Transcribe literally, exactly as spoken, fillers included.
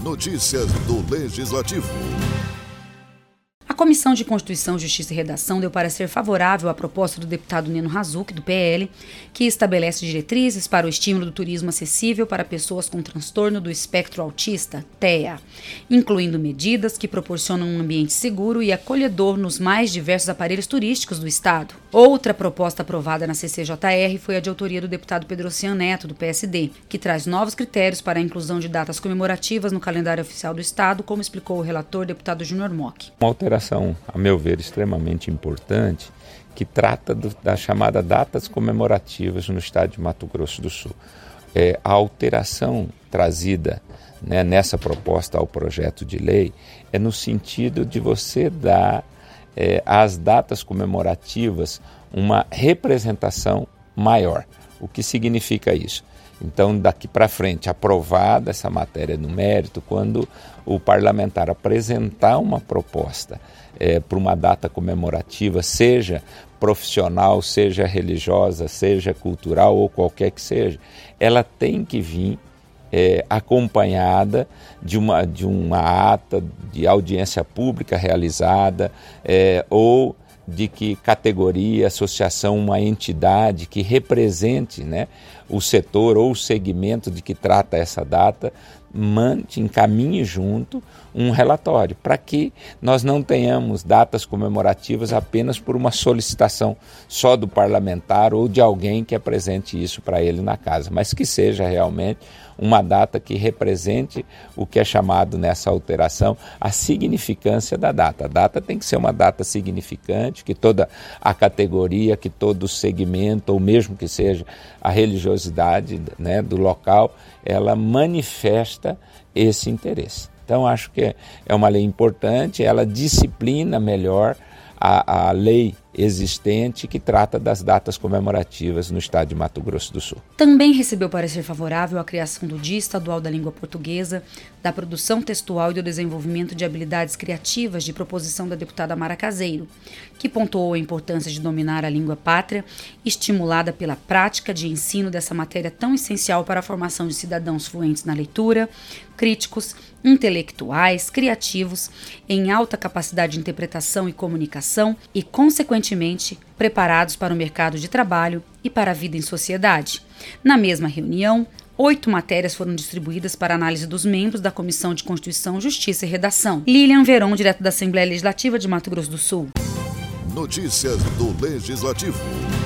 Notícias do Legislativo. A Comissão de Constituição, Justiça e Redação deu parecer favorável à proposta do deputado Nino Razzucchi, do P L, que estabelece diretrizes para o estímulo do turismo acessível para pessoas com transtorno do espectro autista, T E A, incluindo medidas que proporcionam um ambiente seguro e acolhedor nos mais diversos aparelhos turísticos do Estado. Outra proposta aprovada na C C J R foi a de autoria do deputado Pedrocian Neto, do P S D, que traz novos critérios para a inclusão de datas comemorativas no calendário oficial do Estado, como explicou o relator, deputado Júnior Mock. Uma alteração, a meu ver, extremamente importante, que trata do, da chamada datas comemorativas no estado de Mato Grosso do Sul. É, a alteração trazida, né, nessa proposta ao projeto de lei é no sentido de você dar é, às datas comemorativas uma representação maior. O que significa isso? Então, daqui para frente, aprovada essa matéria no mérito, quando o parlamentar apresentar uma proposta é, para uma data comemorativa, seja profissional, seja religiosa, seja cultural ou qualquer que seja, ela tem que vir é, acompanhada de uma, de uma ata de audiência pública realizada é, ou de que categoria, associação, uma entidade que represente, né, o setor ou o segmento de que trata essa data, mande, encaminhe junto um relatório, para que nós não tenhamos datas comemorativas apenas por uma solicitação só do parlamentar ou de alguém que apresente isso para ele na casa, mas que seja realmente uma data que represente o que é chamado nessa alteração a significância da data. A data tem que ser uma data significante, que toda a categoria, que todo o segmento, ou mesmo que seja a religiosidade, né, do local, ela manifesta esse interesse. Então, acho que é uma lei importante, ela disciplina melhor a, a lei existente que trata das datas comemorativas no estado de Mato Grosso do Sul. Também recebeu parecer favorável à criação do Dia Estadual da Língua Portuguesa, da produção textual e do desenvolvimento de habilidades criativas de proposição da deputada Mara Caseiro, que pontuou a importância de dominar a língua pátria, estimulada pela prática de ensino dessa matéria tão essencial para a formação de cidadãos fluentes na leitura, críticos, intelectuais, criativos, em alta capacidade de interpretação e comunicação e, consequentemente, preparados para o mercado de trabalho e para a vida em sociedade. Na mesma reunião, oito matérias foram distribuídas para análise dos membros da Comissão de Constituição, Justiça e Redação. Lilian Veron, direto da Assembleia Legislativa de Mato Grosso do Sul. Notícias do Legislativo.